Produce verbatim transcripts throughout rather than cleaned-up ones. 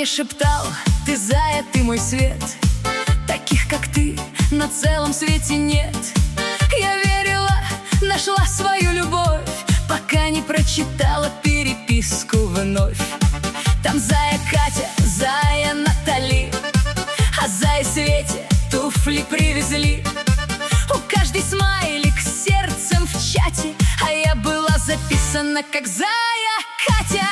шептал: ты зая, ты мой свет, таких как ты на целом свете нет. Я верила, нашла свою любовь, пока не прочитала переписку вновь. Там зая Катя, зая Натали, а зая Свете туфли привезли. У каждой смайлик с сердцем в чате, а я была записана как зая Катя.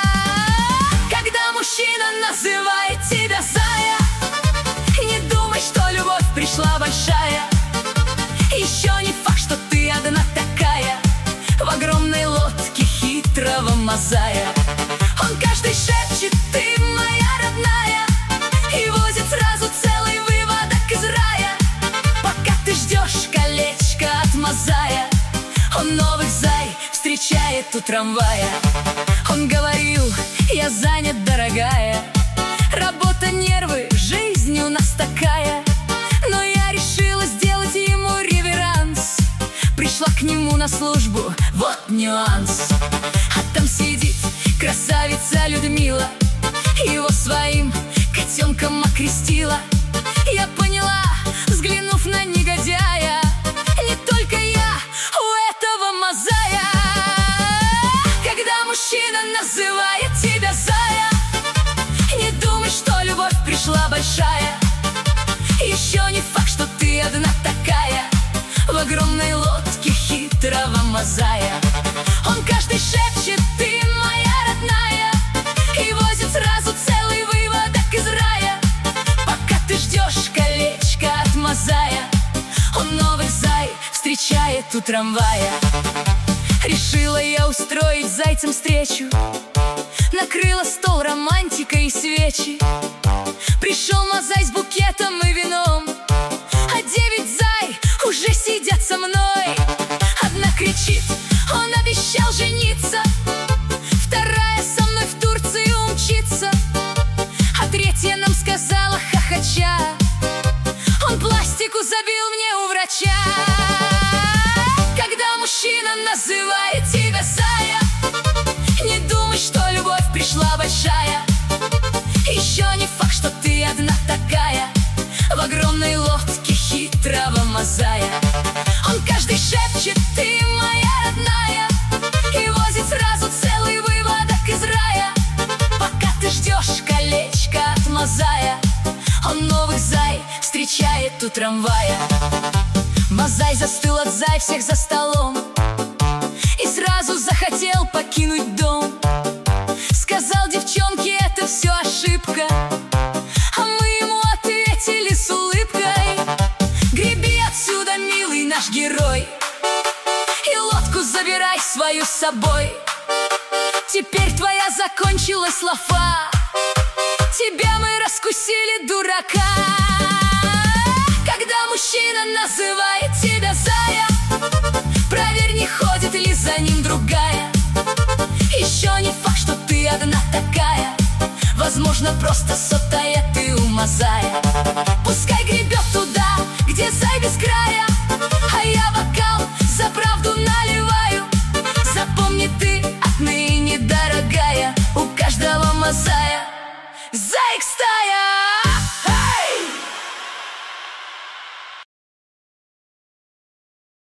Когда мужчина называет тебя зая, не думай, что любовь пришла большая. Еще не факт, что ты одна такая в огромной лодке хитрого мазая. Он каждый шепчет: ты моя родная, и возит сразу целый выводок из рая. Пока ты ждешь колечко от мазая, он новых зай встречает у трамвая. Он говорил: я занят, дорогая, работа, нервы, жизнь у нас такая. Но я решила сделать ему реверанс, пришла к нему на службу, вот нюанс. А там сидит красавица Людмила, его своим котенком окрестила. Я поняла, взглянув на негодяя, не только я у этого мазая. Когда мужчина называет тебя зая, не думай, что любовь пришла большая. Еще не факт, что ты одна такая в огромной лодке хитрого мазая. Он каждый шепчет: ты моя родная, и возит сразу целый выводок из рая. Пока ты ждешь колечко от мазая, он новых зай встречает у трамвая. Решила я устроить зайцам встречу, накрыла стол, романтика и свечи. Пришел мазай с букетом и вином, а девять зай уже сидят со мной. Одна кричит: он обещал жениться, вторая со мной в Турцию умчится, а третья нам сказала хохоча: он пластику забил мне у врача. Когда мужчина называет тебя зая, не думай, что любовь пришла большая. Еще не факт, что ты одна такая в огромной лодке хитрого мазая. Он каждый шепчет: ты моя родная, и возит сразу целый выводок из рая. Пока ты ждешь колечко от мазая, он новых зай встречает у трамвая. Мазай застыл от зай всех за столом и сразу захотел покинуть дом. Сказал девчонке: это все ошибка, а мы ему ответили с улыбкой: греби отсюда, милый наш герой, и лодку забирай свою с собой. Теперь твоя закончилась лафа, тебя мы раскусили, дурака. Когда мужчина называет тебя зая, проверь, не ходит ли за ним другая. Еще не факт, что ты одна такая, возможно, просто сотая ты у мазая. Пускай гребет туда, где зай без края.